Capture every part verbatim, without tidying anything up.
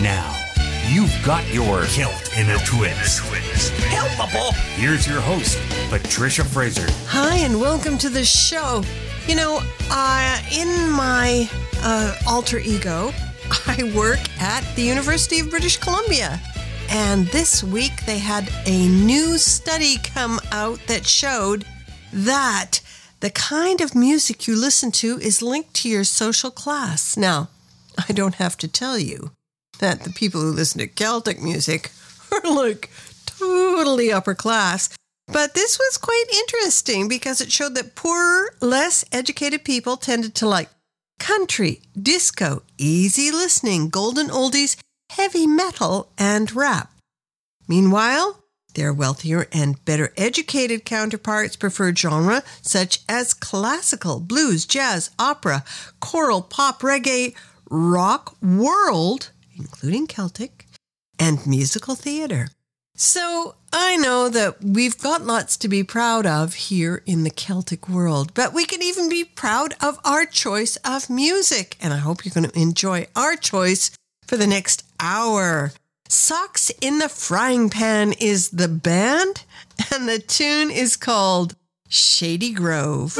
Now, you've got your Kilt in a Twist. Helpable. Here's your host, Patricia Fraser. Hi, and welcome to the show. You know, uh, in my uh, alter ego, I work at the University of British Columbia. And this week they had a new study come out that showed that the kind of music you listen to is linked to your social class. Now, I don't have to tell you that the people who listen to Celtic music are like totally upper class. But this was quite interesting because it showed that poorer, less educated people tended to like country, disco, easy listening, golden oldies, heavy metal, and rap. Meanwhile, their wealthier and better educated counterparts preferred genre such as classical, blues, jazz, opera, choral, pop, reggae, rock, world, including Celtic, and musical theater. So I know that we've got lots to be proud of here in the Celtic world, but we can even be proud of our choice of music. And I hope you're going to enjoy our choice for the next hour. Socks in the Frying Pan is the band, and the tune is called Shady Grove.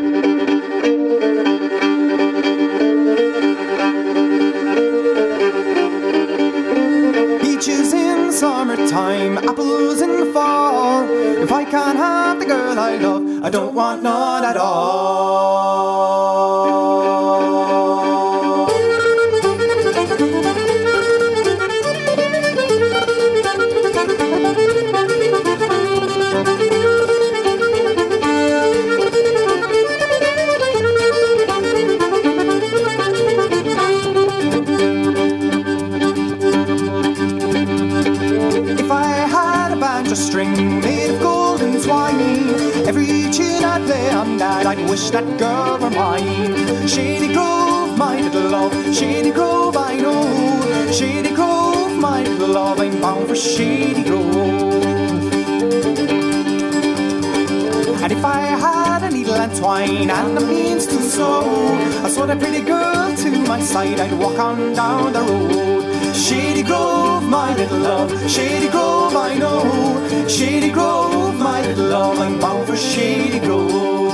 Peaches in summertime, apples in the fall. If I can't have the girl I love, I don't want none at all. String made of gold and twine. Every tune I'd play on that, I'd wish that girl were mine. Shady Grove, my little love, Shady Grove, I know. Shady Grove, my little love, I'm bound for Shady Grove. And if I had a needle and twine and the means to sew, I saw that pretty girl to my side, I'd walk on down the road. Shady Grove, my little love, Shady Grove, I know. Shady Grove, my little love, I'm bound for Shady Grove.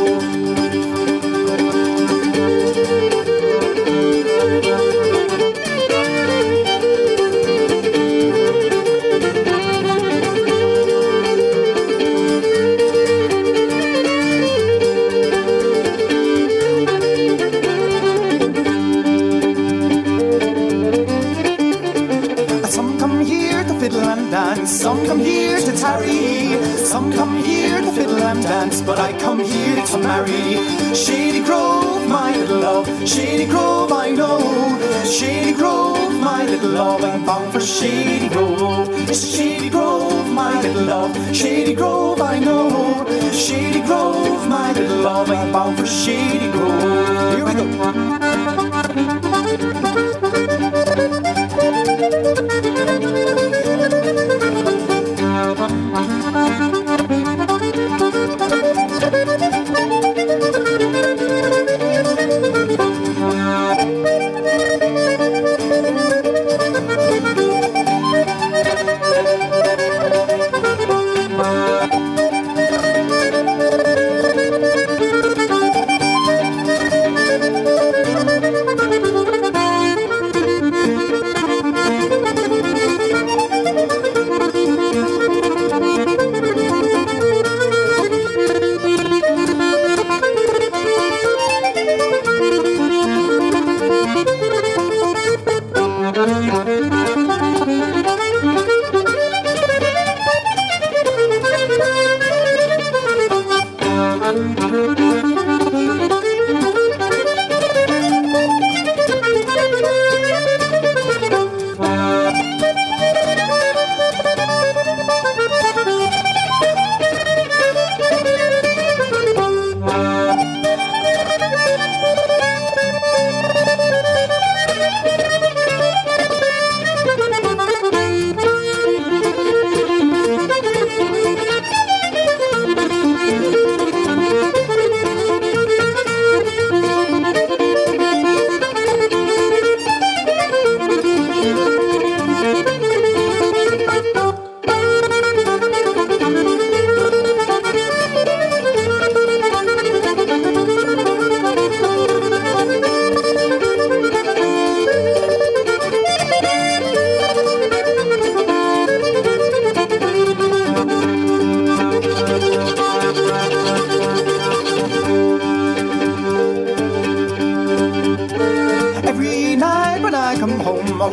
Some come here to tarry, some come here to fiddle and dance, but I come here to marry. Shady Grove, my little love, Shady Grove, I know. Shady Grove, my little love, I'm bound for Shady Grove. Shady Grove, my little love, Shady Grove, I know. Shady Grove, my little love, I'm bound for Shady Grove. Here we go.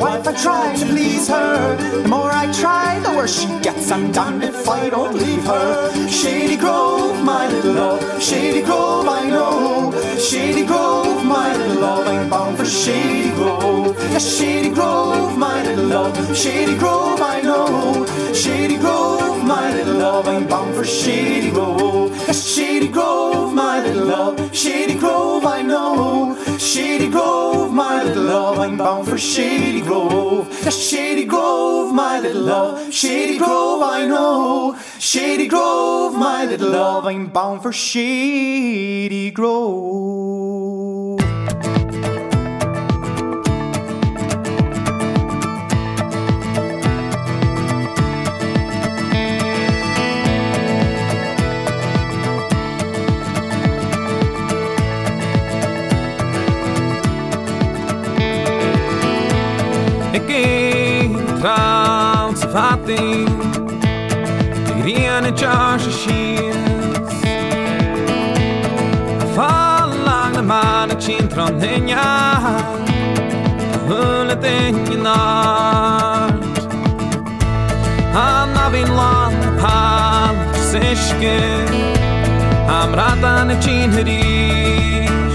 wife, I try to please her. The more I try, the worse she gets. I'm damned if I don't leave her. Shady Grove, my little love. Shady Grove, I know. Shady Grove, my little love. I'm bound for Shady Grove. Yes, Shady Grove, my little love. Shady Grove, I know. Shady Grove, my little love. I'm bound for Shady Grove. Yes, Shady Grove, my little love. Shady Grove, I know. Shady Grove, my little love. I'm bound for Shady Grove. Yes, Shady Grove, my little love. Shady Grove, I know. Shady Grove, my little love. I'm bound for Shady Grove. Trouwens fatting, die riene charge sheets. Fall lang de man chintron henya, hullet in je nacht. Han avin lan pan sishke, am ratan chin herish.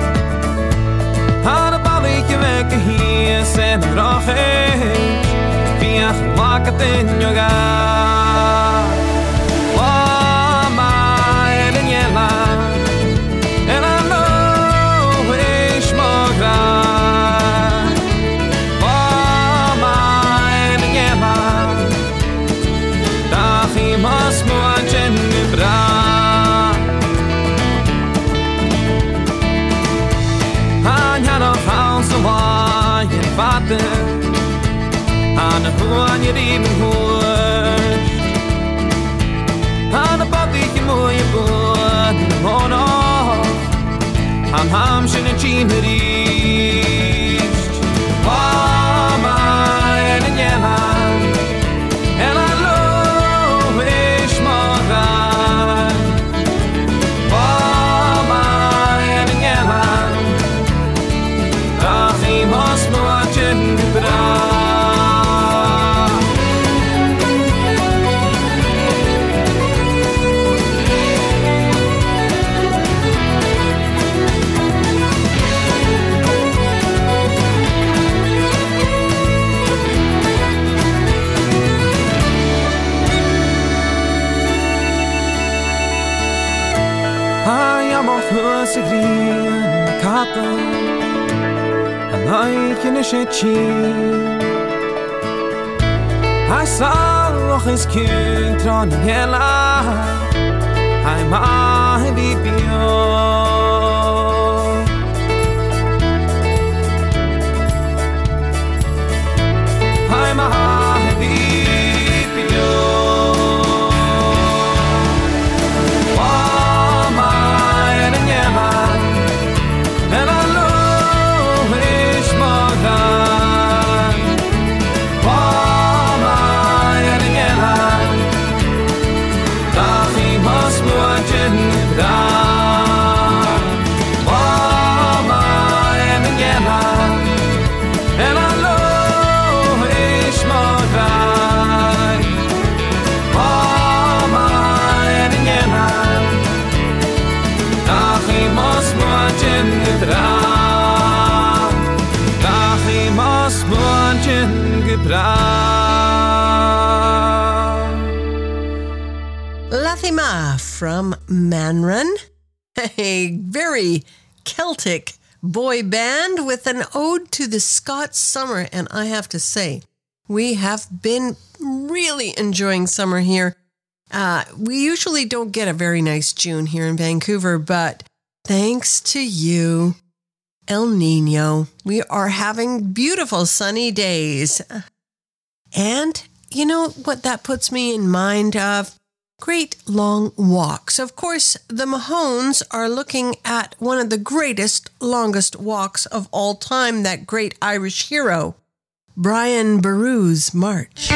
Han balik wekke hier sen roche. Ach, mag het in je gaan. Oh, my, en je laat. En I know ik mag gaan. Oh, my, en je laat. Dag iemand moet je nu bracht. Han ja nog haus zo waar je vader. Han hoan je riven hoort. Han bad ik je mooie boord. Han nog. Han hamschen en chien riest. Oh, my, en je land. En I love ik mag gaan. Oh, my, en je land. Dag iemand moet je gebracht. Hus ik rien katten en ik in een chin. Hij zal nog eens kind tronen hela. Hij mag wie bio. Hij mag wie bio. And I know it's more than all my and Dachi must watch it down. All my and And I know it's more than all my and Dachi must watch it down. Dachi must watch it down. Lathima from Manrun, a very Celtic boy band with an ode to the Scots summer. And I have to say, we have been really enjoying summer here. Uh, we usually don't get a very nice June here in Vancouver, but thanks to you, El Nino, we are having beautiful sunny days. And you know what that puts me in mind of? Great long walks. Of course, the Mahones are looking at one of the greatest, longest walks of all time, that great Irish hero, Brian Boru's March.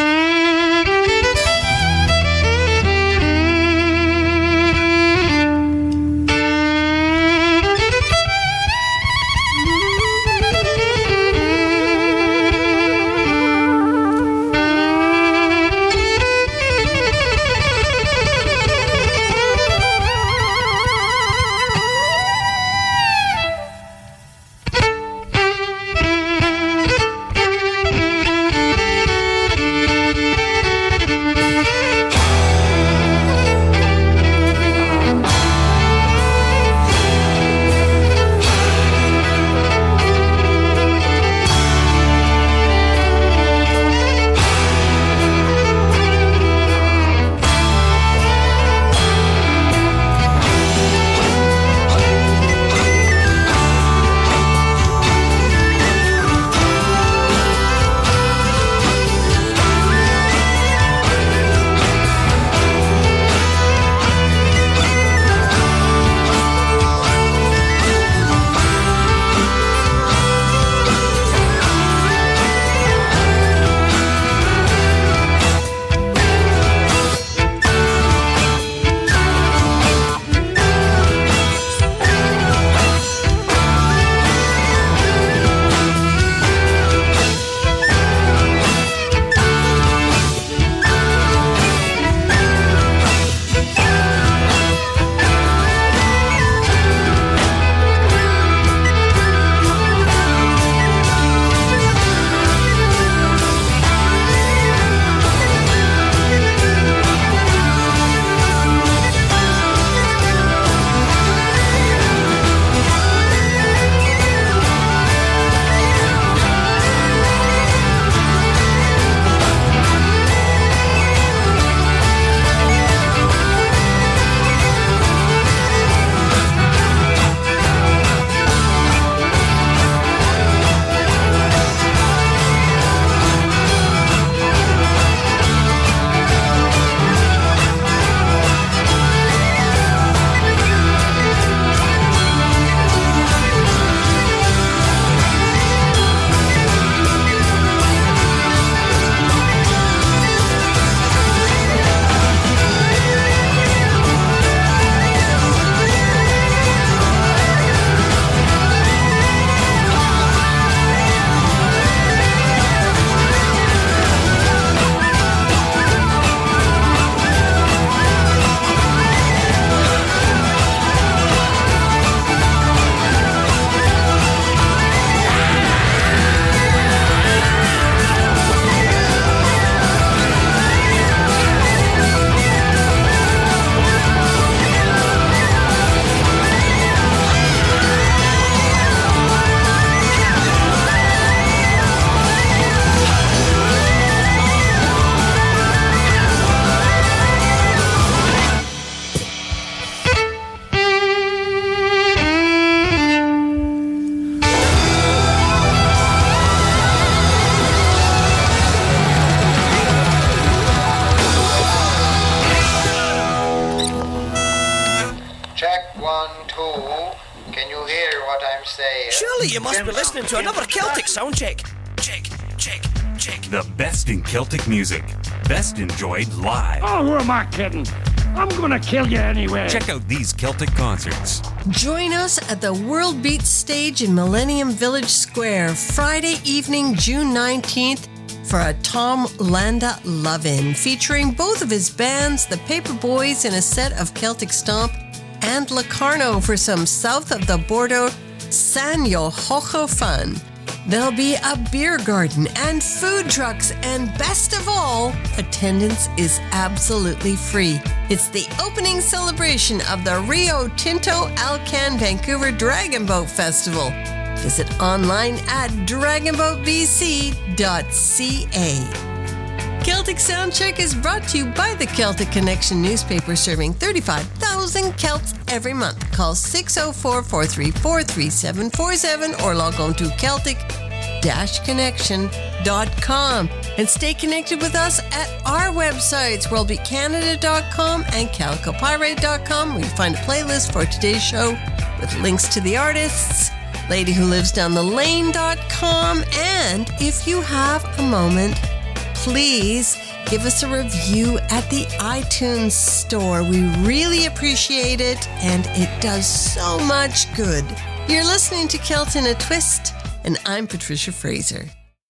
Surely you must be listening to another Celtic sound check. Check, check, check. The best in Celtic music. Best enjoyed live. Oh, who am I kidding? I'm gonna kill you anyway. Check out these Celtic concerts. Join us at the World Beat stage in Millennium Village Square, Friday evening, June nineteenth, for a Tom Landa Love-In, featuring both of his bands, the Paper Boys, in a set of Celtic Stomp, and Locarno for some south of the border San Yohocho fun. There'll be a beer garden and food trucks, and best of all, attendance is absolutely free. It's the opening celebration of the Rio Tinto Alcan Vancouver Dragon Boat Festival. Visit online at dragon boat v c dot c a. Celtic Soundcheck is brought to you by the Celtic Connection newspaper, serving thirty-five thousand Celts every month. Call six oh four, four three four, three seven four seven or log on to Celtic connection dot com and stay connected with us at our websites, world beat canada dot com and calico pirate dot com, where you find a playlist for today's show with links to the artists, lady who lives down the lane dot com, and if you have a moment, please give us a review at the iTunes store. We really appreciate it, and it does so much good. You're listening to Celt in a Twist, and I'm Patricia Fraser.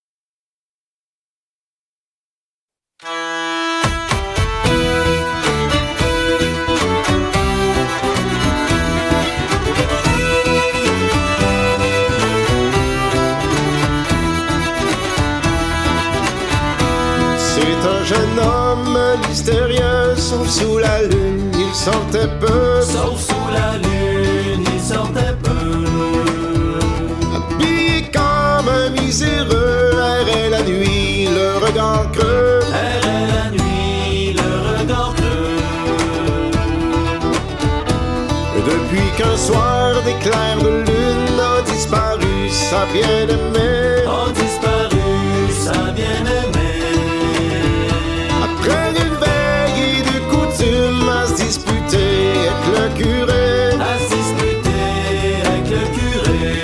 C'est un jeune homme mystérieux, sauf sous la lune, il sortait peu. Sauf sous la lune, il sortait peu. Miséreux, errait la nuit, le regard creux. Errait la nuit, le regard creux. Depuis qu'un soir d'éclair de lune a disparu sa bien-aimée. A disparu sa bien-aimée. Après une veille de coutume à se disputer avec le curé. À se disputer avec le curé.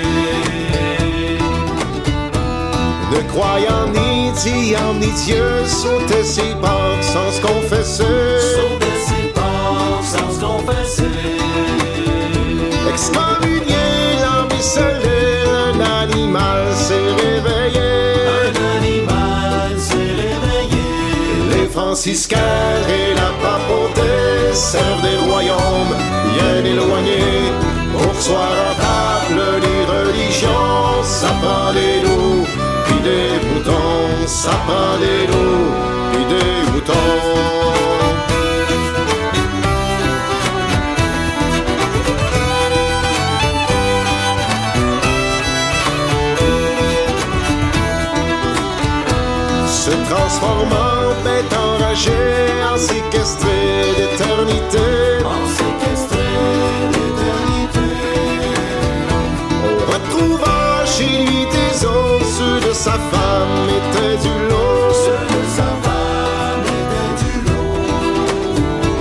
Ne croyant ni Dieu ni Dieu, sautait ses portes sans se confesser. Sautait ses portes sans se confesser. Excommunié, l'âme esselée, un animal s'est réveillé. Un animal s'est réveillé. Les franciscains et la papauté servent des royaumes bien éloignés. Pour soir rentable, les religions, ça prend des loups. Puis des moutons, ça prend des loups, puis des moutons. Se transformant en bête enragée, en séquestré d'éternité. En séquestré d'éternité. On retrouva chez lui des os, ceux de sa femme étaient du lot. Ceux de sa femme étaient du lot.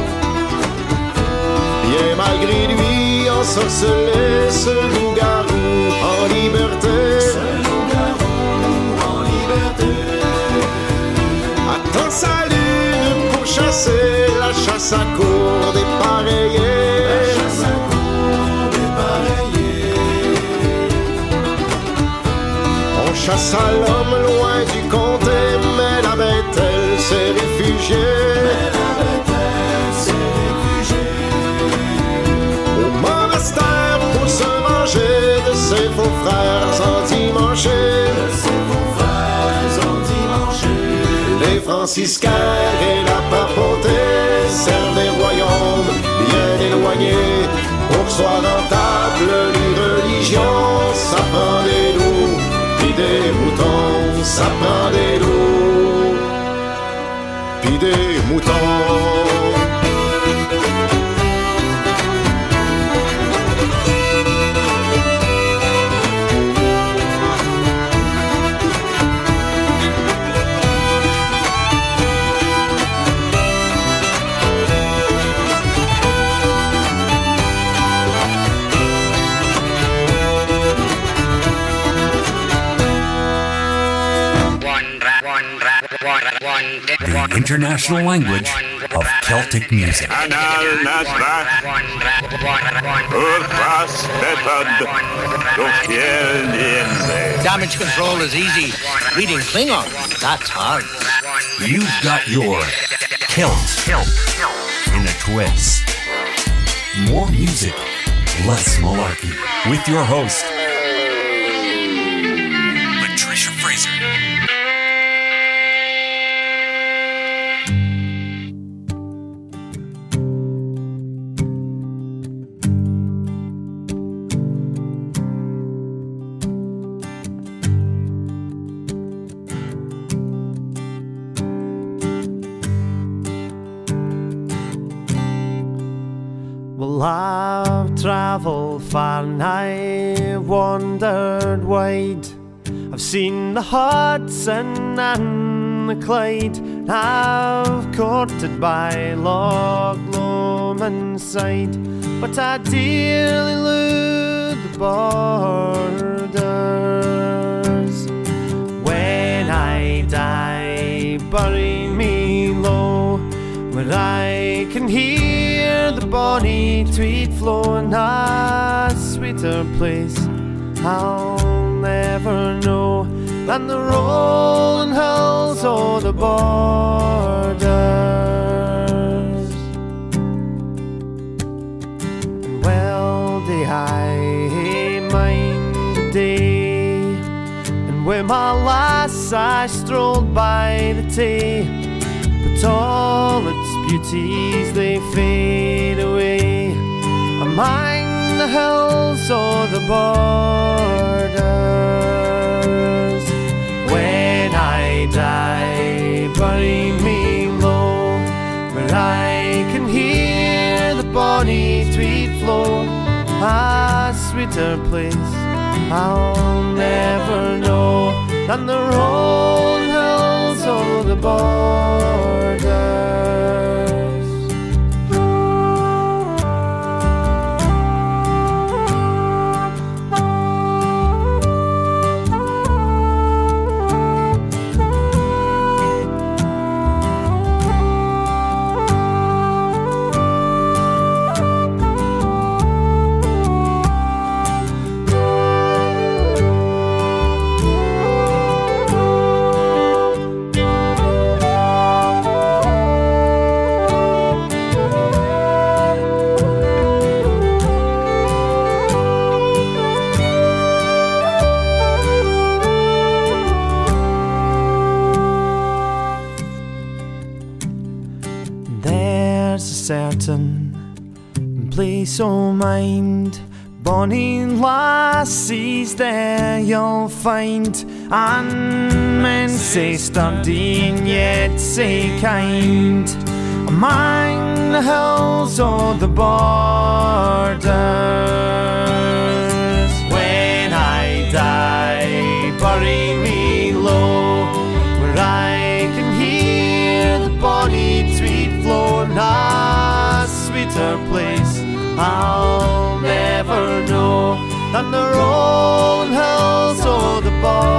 Bien malgré lui, ensorcelé, ce loup-garou en liberté. Ce loup-garou en liberté. Attend sa lune pour chasser, la chasse à cour dépareillée. La chasse à cour dépareillée. On chassa l'homme loin du comté, mais la bête, elle s'est réfugiée. Mais la bête, elle s'est réfugiée. Au monastère pour se venger de ses faux frères endimanchés. De ses faux frères endimanchés. Les franciscains et la papauté servent des royaumes bien éloignés. Pour soir rentable, les religions, ça prend des loups, puis des moutons, ça prend des loups, puis des moutons. The international language of Celtic music. Damage control is easy. Reading Klingon, that's hard. You've got your Kilt in a twist. More music, less malarkey. With your host, Patricia Fraser. Well, I've travelled far and I've wandered wide. I've seen the Hudson and the Clyde. I've courted by Loch Lomond side, but I dearly elude the borders. When I die, bury me low, where I can hear the bonny Tweed flow, in a sweeter place I'll never know than the rolling hills o' the borders. And well do I mind the day, and with my lass I strolled by the Tay, but all its beauties they fade away among the hills o' the borders. When I die, bury me low, where I can hear the bonny Tweed flow, a sweeter place I'll never know than the rolling hills o' the borders. Certain place o' mind, bonny lassies there you'll find, and men say sturdy and yet say kind, among the hills o' the borders. When I die, bury me low, where I can hear the bonny Tweed flow, and a sweeter place I'll never know than the rolling hills o' the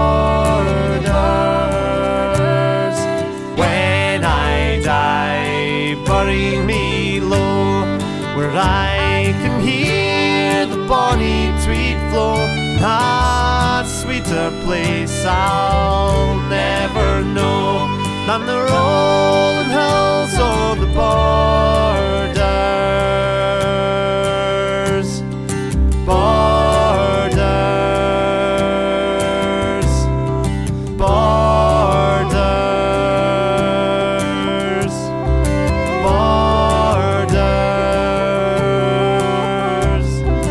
borders. When I die, bury me low, where I can hear the bonny Tweed flow, a sweeter place I'll never know than the rolling hills o' the borders. Borders. Borders. Borders.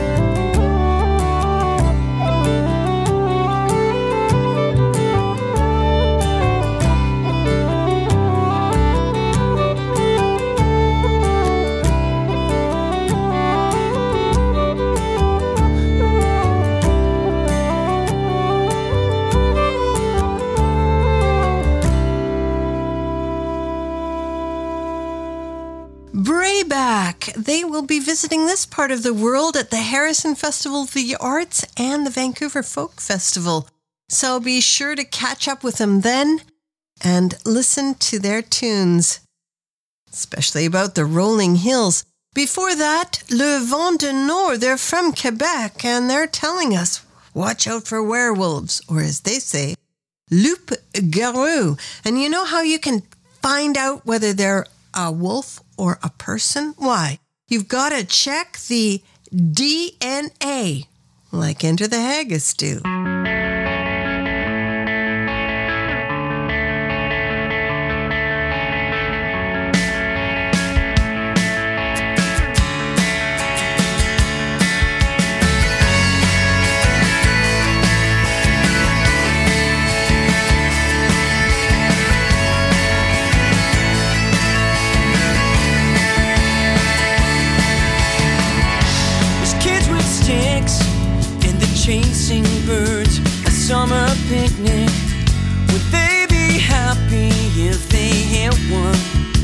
Brayback. They will be visiting this part of the world at the Harrison Festival of the Arts and the Vancouver Folk Festival. So be sure to catch up with them then. and listen to their tunes, especially about the rolling hills. Before that, Le Vent du Nord, they're from Quebec, and they're telling us, watch out for werewolves, or as they say, loup-garou. And you know how you can find out whether they're a wolf or a person? Why? You've got to check the D N A, like Enter the Haggis do. Chasing birds, a summer picnic. Would they be happy if they hit one?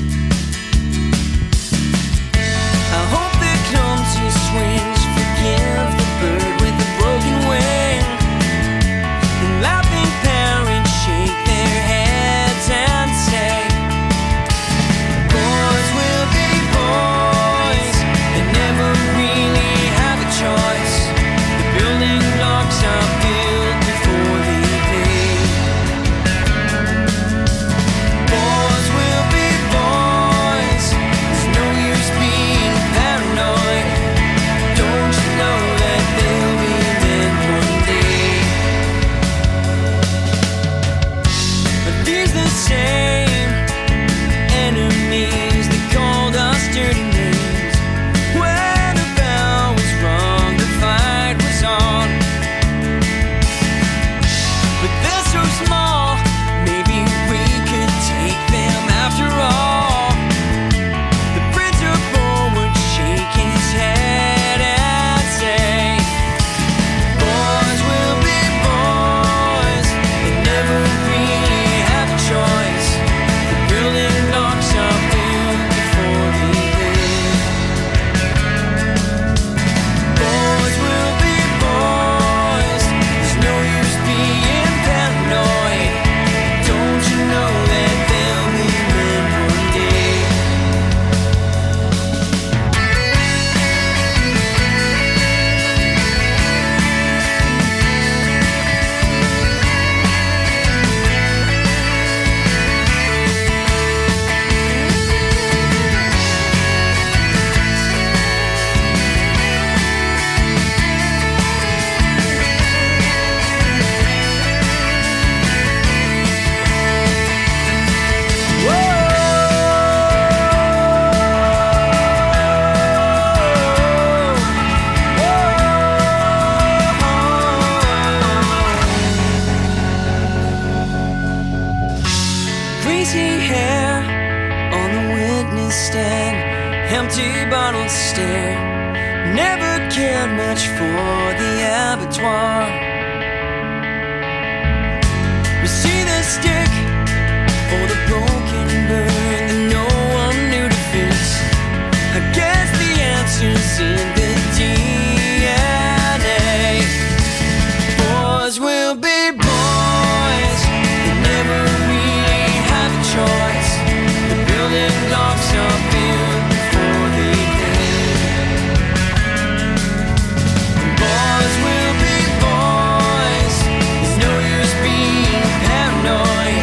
I hope they come to swings, forgive the bird with a broken wing. And laughing parents shake their heads and say, boys will be boys, they never really have a choice. The building blocks are built before they pay. Boys will be boys, there's no use being paranoid. Don't you know that they'll be men one day? But these the same enemies that called us dirty names. When the bell was rung, the fight was on. But they're so small, maybe we could take them after all. The principal would shake his head and say, boys will be boys, they never really have a choice. The building blocks are built before they live. Boys will be boys, there's no use being paranoid. Don't you know that they'll be men one day? Greasy hair on the witness stand, empty bottles stare. Never cared much for the abattoir. We see the stick or the broken bird that no one knew to fix. I guess the answer's in the D N A. Boys will be boys, they never really have a choice. The building blocks are built before they live. Boys will be boys, there's no use being paranoid.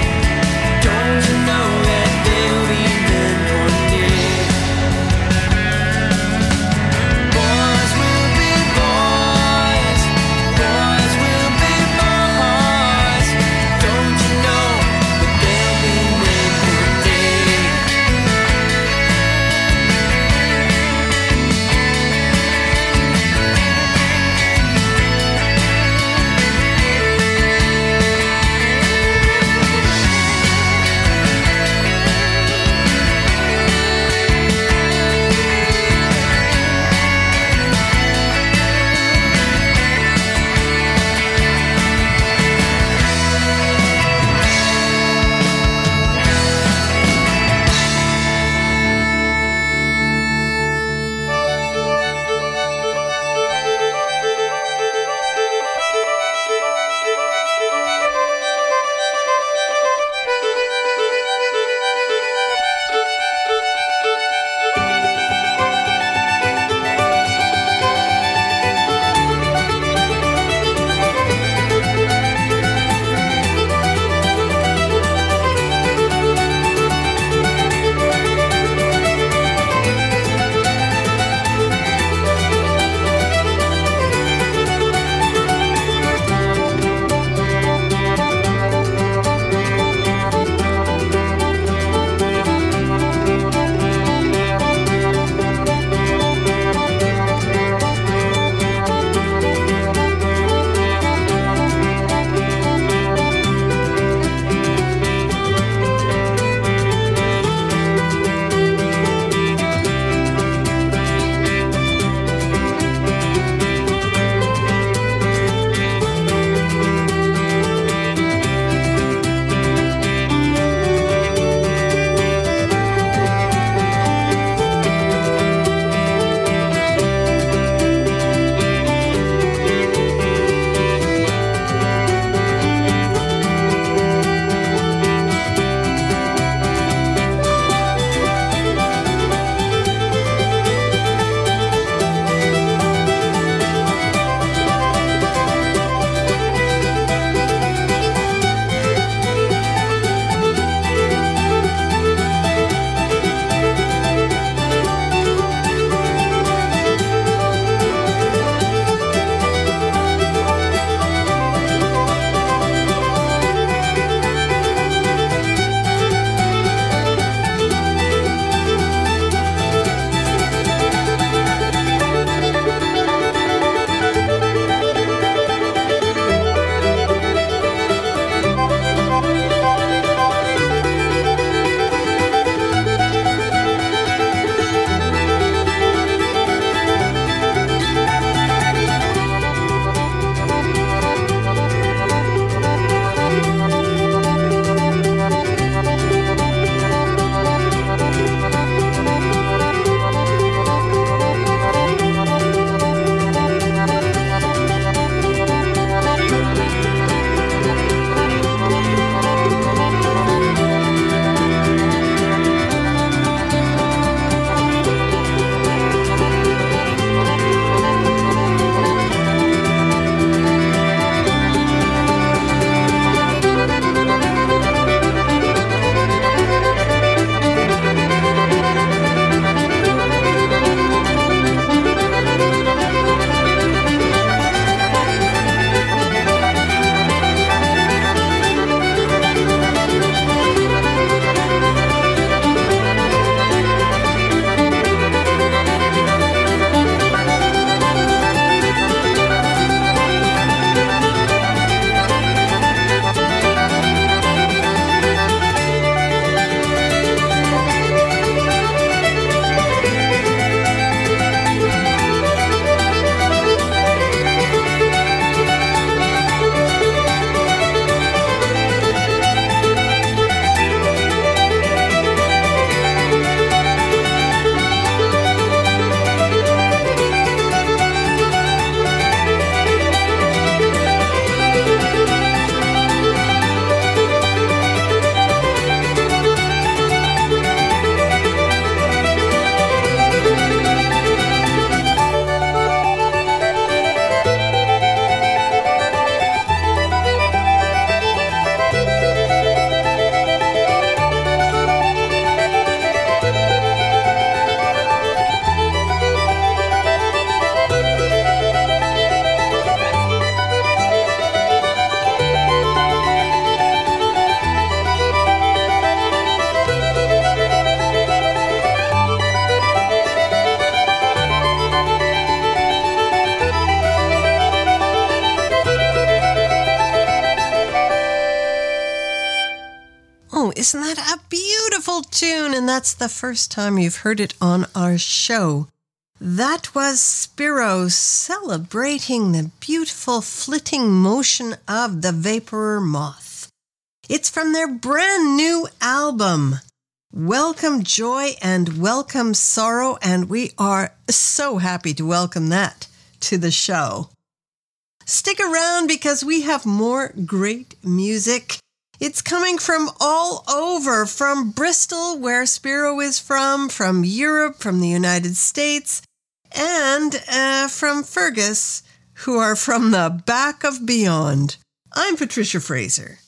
that a beautiful tune? And that's the first time you've heard it on our show. That was Spiro celebrating the beautiful flitting motion of the Vaporer Moth. It's from their brand new album, Welcome Joy and Welcome Sorrow, and we are so happy to welcome that to the show. Stick around because we have more great music. It's coming from all over, from Bristol, where Spiro is from, from Europe, from the United States, and uh, from Fergus, who are from the back of beyond. I'm Patricia Fraser.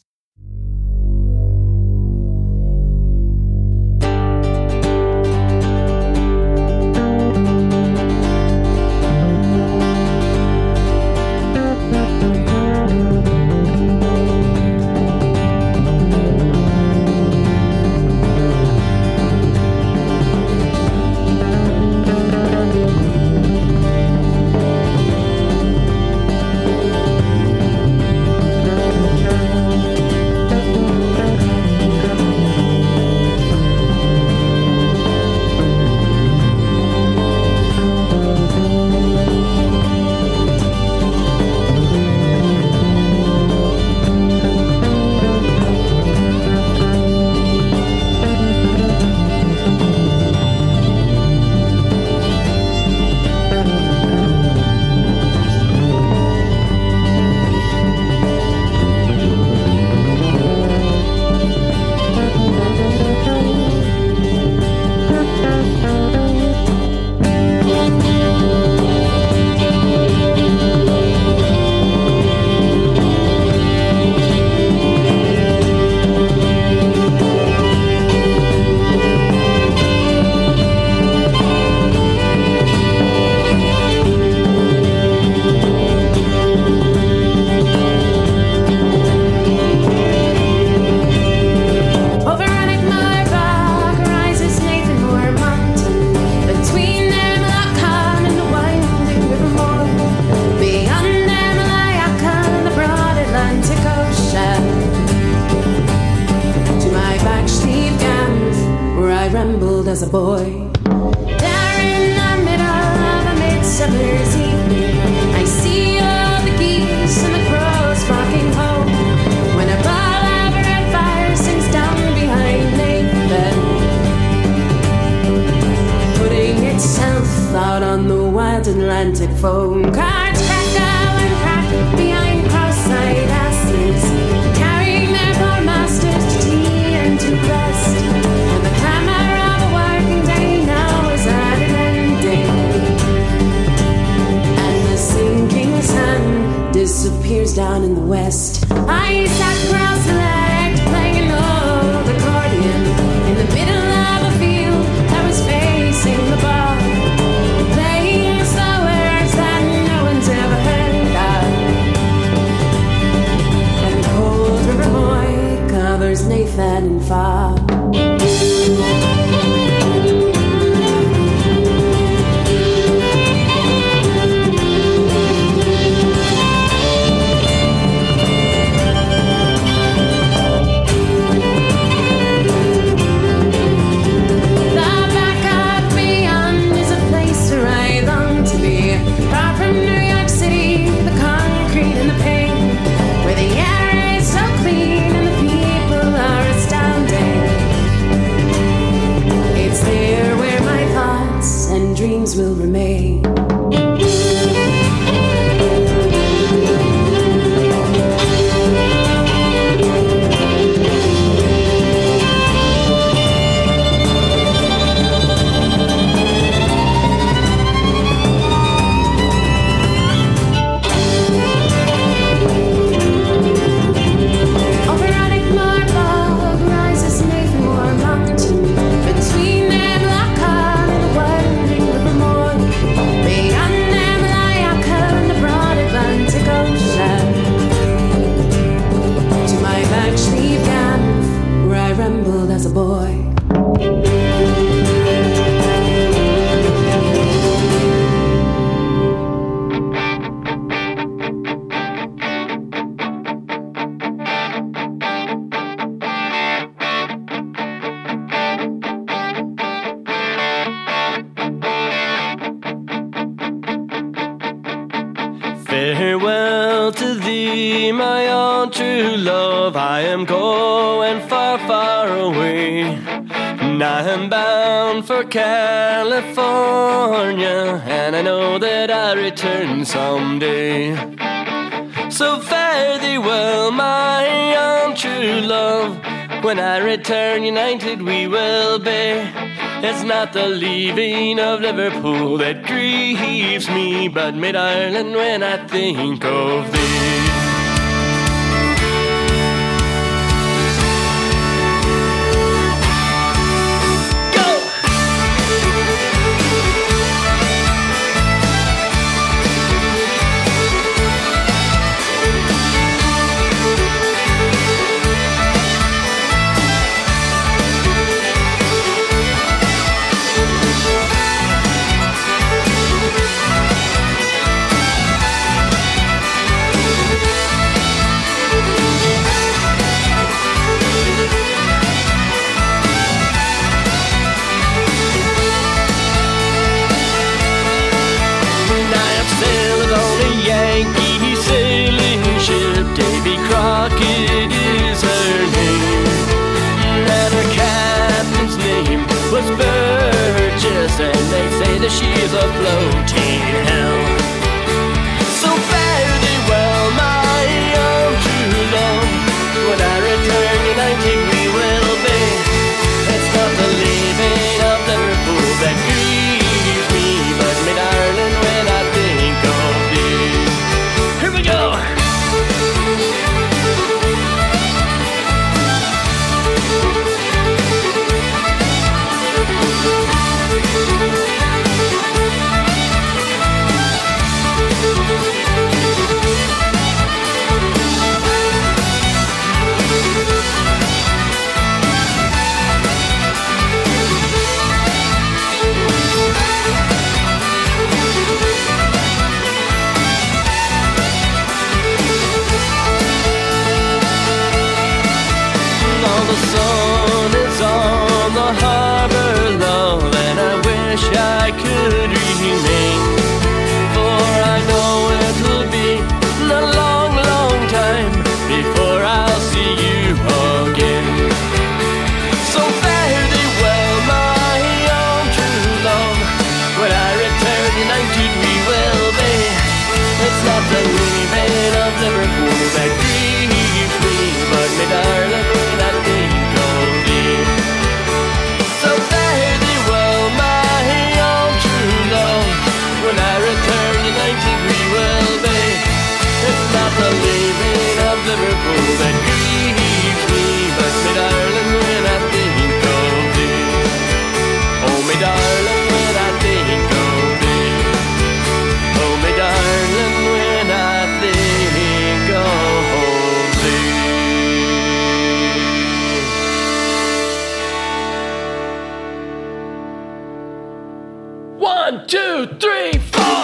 As a boy, there in the middle of a midsummer's evening, I see all the geese and the crows flocking home. When a ball of red fire sings down behind Nathan, putting itself out on the wild Atlantic foam. Cards crackle and crack behind cross-eyed asses, carrying their poor masters to tea and to rest. And the clamor disappears down in the west. I sat cross-legged playing an old accordion in the middle of a field that was facing the bar, playing slow airs that no one's ever heard of. And the cold river boy covers Nathan in fog. Will remain. As a boy, Farewell to thee, my own true love. I am going far, far away. And I am bound for California, and I know that I'll return someday. So fare thee well, my own true love. When I return united we will be. It's not the leaving of Liverpool that grieves me, but mid-Ireland when I think of thee. Davy Crockett is her name, and her captain's name was Burgess, and they say that she's a floating hell. So fare thee well, my own true love. When I return united we will be. It's not the leaving of Liverpool that grieves me, but mid-Ireland when I think of thee. Here we go! The sun is on the harbor, love, and I wish I could remain. For I know it'll be a long, long time before I'll see you again. So fare thee well, my own true love. When I return united we will be. It's not the leaving of Liverpool that grieves me, but mid-Ireland when I think of thee. So fare thee well, my own true love. When I return united we will be. It's not the leaving of Liverpool that grieves me, but mid-Ireland when I think of thee. Oh, mid-Ireland when I think of thee. Oh, mid-Ireland when I think of thee. One, two, three, four.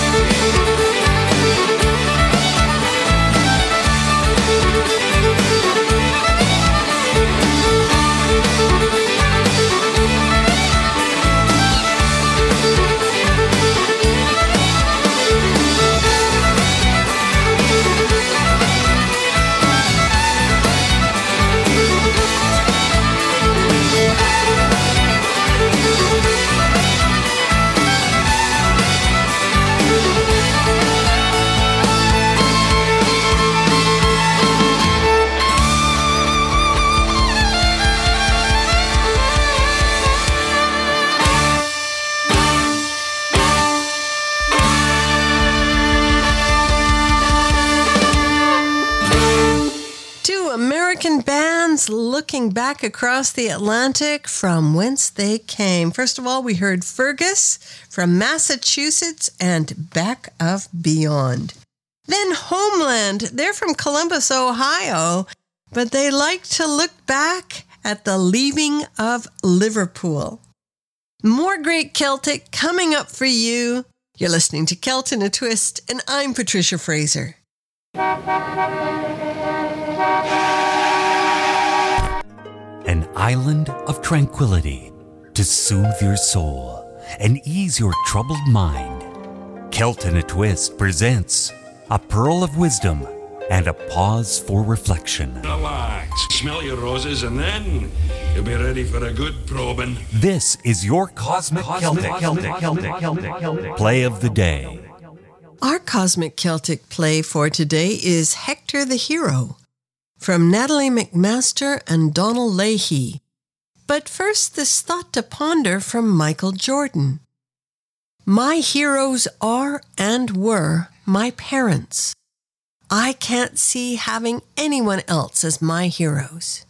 American bands looking back across the Atlantic from whence they came. First of all, we heard Fergus from Massachusetts and Back of Beyond. Then Homeland, they're from Columbus, Ohio, but they like to look back at the leaving of Liverpool. More great Celtic coming up for you. You're listening to Celt in a Twist, and I'm Patricia Fraser. An island of tranquility to soothe your soul and ease your troubled mind. Celt in a Twist presents a pearl of wisdom, and a pause for reflection. Relax, smell your roses, and then you'll be ready for a good probing. This is your Cosmic, Cosmic Celtic, Celtic, Celtic, Celtic, Celtic Play of the Day. Our Cosmic Celtic play for today is Hector the Hero, from Natalie McMaster and Donald Leahy. But first, this thought to ponder from Michael Jordan. My heroes are and were my parents. I can't see having anyone else as my heroes.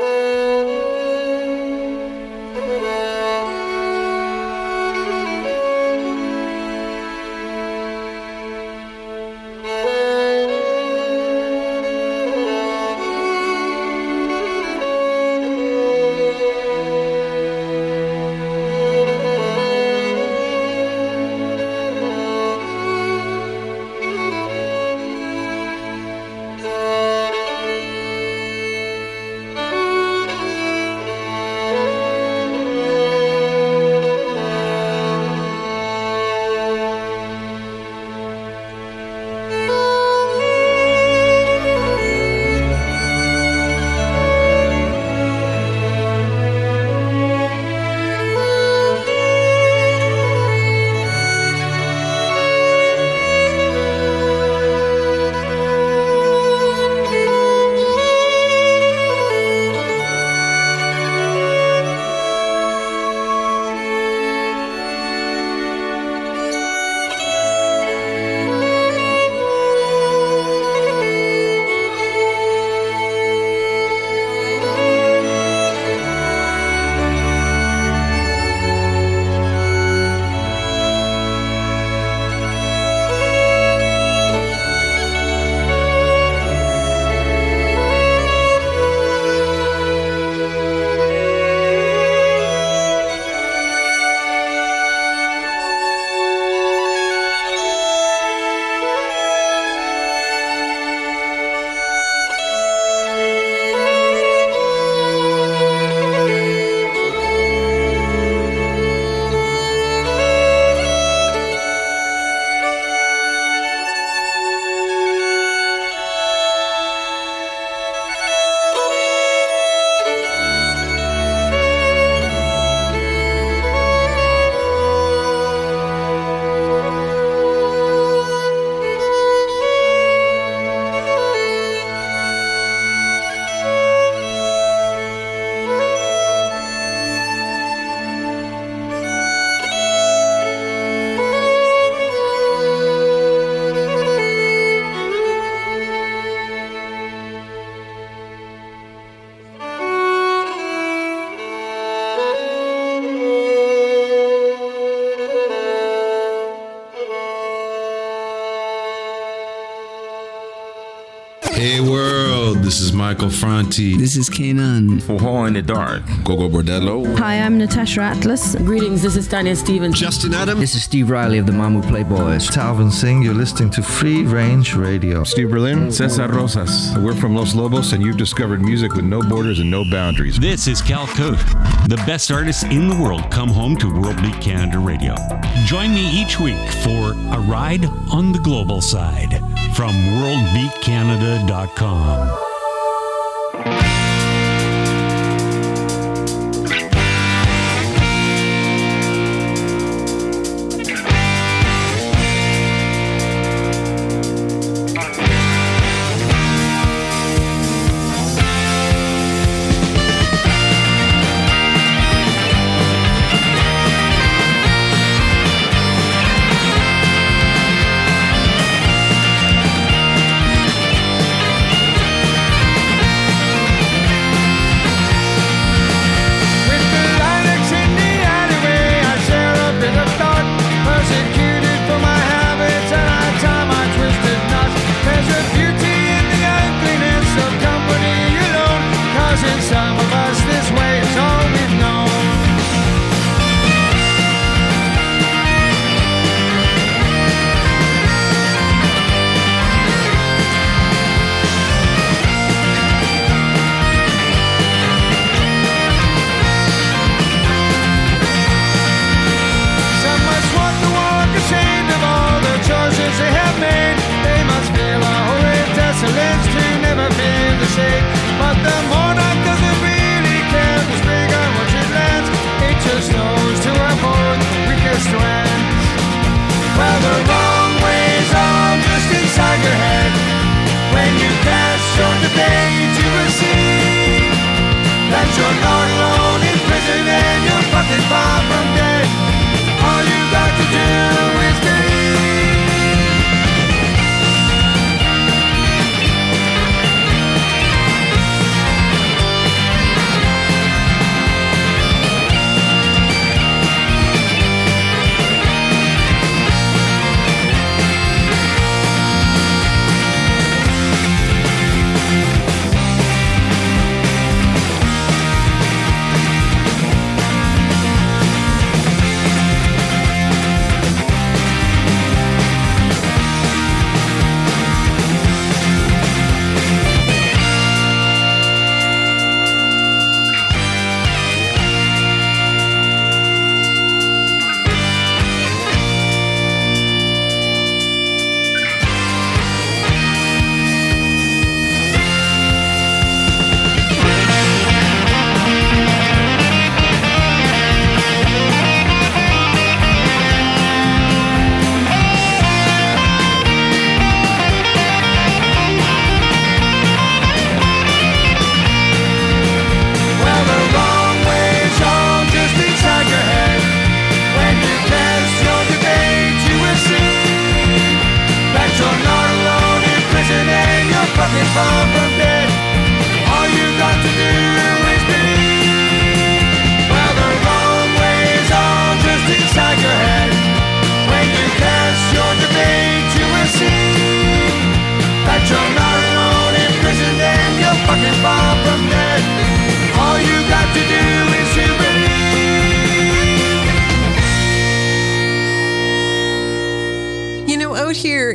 Hey world, this is Michael Franti. This is Kanan. For in the Dark. Gogo Bordello. Hi, I'm Natasha Atlas. Greetings, this is Daniel Stevens. Justin Adams. This is Steve Riley of the Mamu Playboys. Talvin Singh, you're listening to Free Range Radio. Steve Berlin. Cesar Rosas. We're from Los Lobos, and you've discovered music with no borders and no boundaries. This is Cal Cote. The best artists in the world come home to World Beat Canada Radio. Join me each week for a ride on the global side from world beat canada dot com.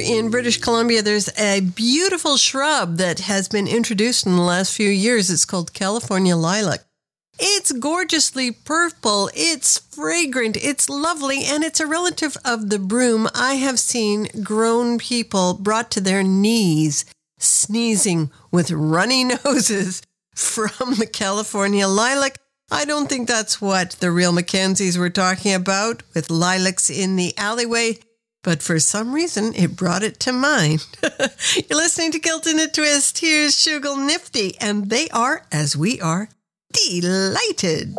in British Columbia, there's a beautiful shrub that has been introduced in the last few years. It's called California lilac. It's gorgeously purple, it's fragrant, it's lovely, and it's a relative of the broom. I have seen grown people brought to their knees sneezing with runny noses from the California lilac. I don't think that's what the real Mackenzies were talking about with lilacs in the alleyway, but for some reason it brought it to mind. You're listening to Kilt in a Twist. Here's Shugal Nifty, and they are, as we are, delighted.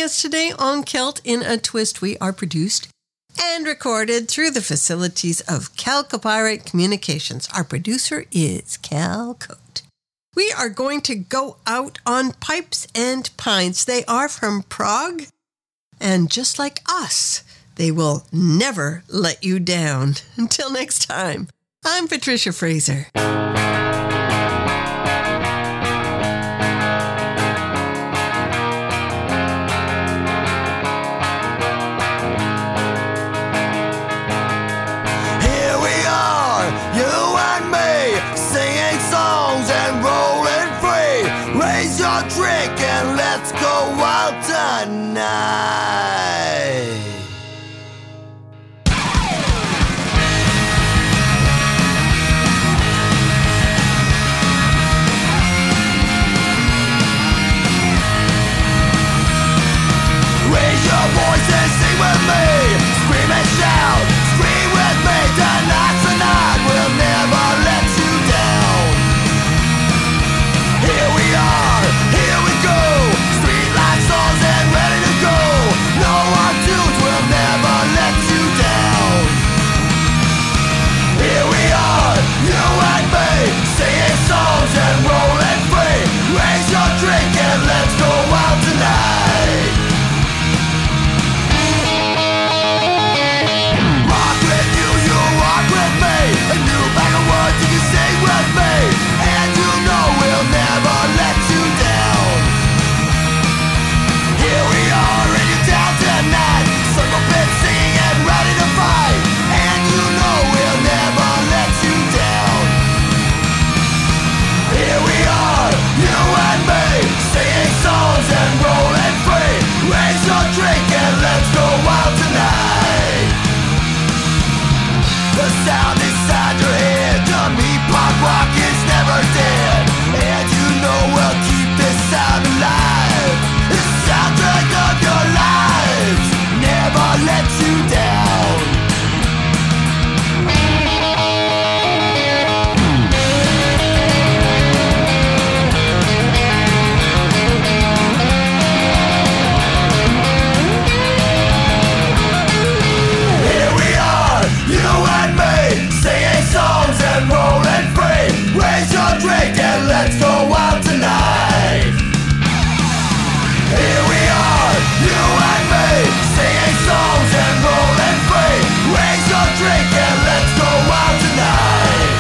joining us today on Celt in a Twist. We are produced and recorded through the facilities of Calcopyrite Communications. Our producer is Cal Cote. We are going to go out on Pipes and Pints. They are from Prague, and just like us, they will never let you down. Until next time, I'm Patricia Fraser. Drink and let's go out tonight. Raise your voice and sing with me. Scream and shout, scream with me. Tonight's the night, we'll never let you down. Here we are, here we go. Streetlight songs and ready to go. No one tunes will never let you down. Here we are, you and me, singing songs and rolling free. Raise your drink and let's go out tonight. Rock with you, you rock with me. A new bag of words you can sing with me. And you know we'll never let you down. Here we are in your town tonight. Circle pit singing and ready to fight. And you know we'll never let you down. Here we are, you and me, singing songs and rolling free. Raise your drink and let's go out tonight. The sound inside your head, dumb pop rock is never dead. And you know we'll keep this sound alive. The soundtrack of your lives, never let you down. Here we are, you and me, singing songs and rolling free. Raise your drink and let's go out tonight. Here we are, you and me, singing songs and rolling free. Raise your drink and let's go out tonight.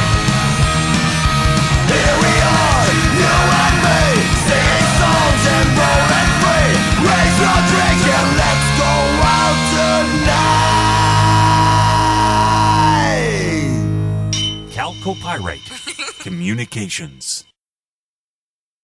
Here we are, you and me, singing songs and rolling free. Raise your drink and let's go out tonight. Calcopyrite Communications.